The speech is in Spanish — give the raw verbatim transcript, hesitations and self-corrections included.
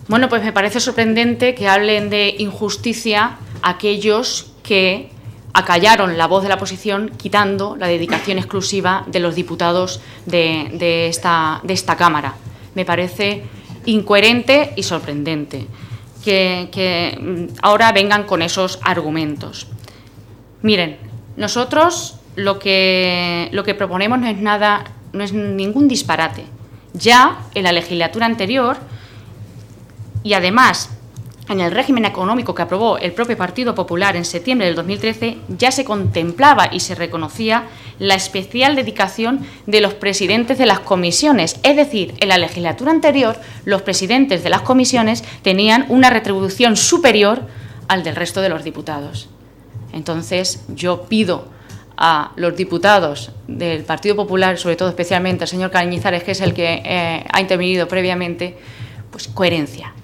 Bueno, pues me parece sorprendente que hablen de injusticia aquellos que acallaron la voz de la oposición quitando la dedicación exclusiva de los diputados de, de, esta, de esta Cámara. Me parece incoherente y sorprendente que, que ahora vengan con esos argumentos. Miren, nosotros lo que, lo que proponemos no es nada, no es ningún disparate. Ya en la legislatura anterior, y además en el régimen económico que aprobó el propio Partido Popular en septiembre del dos mil trece, ya se contemplaba y se reconocía la especial dedicación de los presidentes de las comisiones. Es decir, en la legislatura anterior, los presidentes de las comisiones tenían una retribución superior al del resto de los diputados. Entonces, yo pido a los diputados del Partido Popular, sobre todo especialmente al señor Cañizares, que es el que eh, ha intervenido previamente, pues coherencia.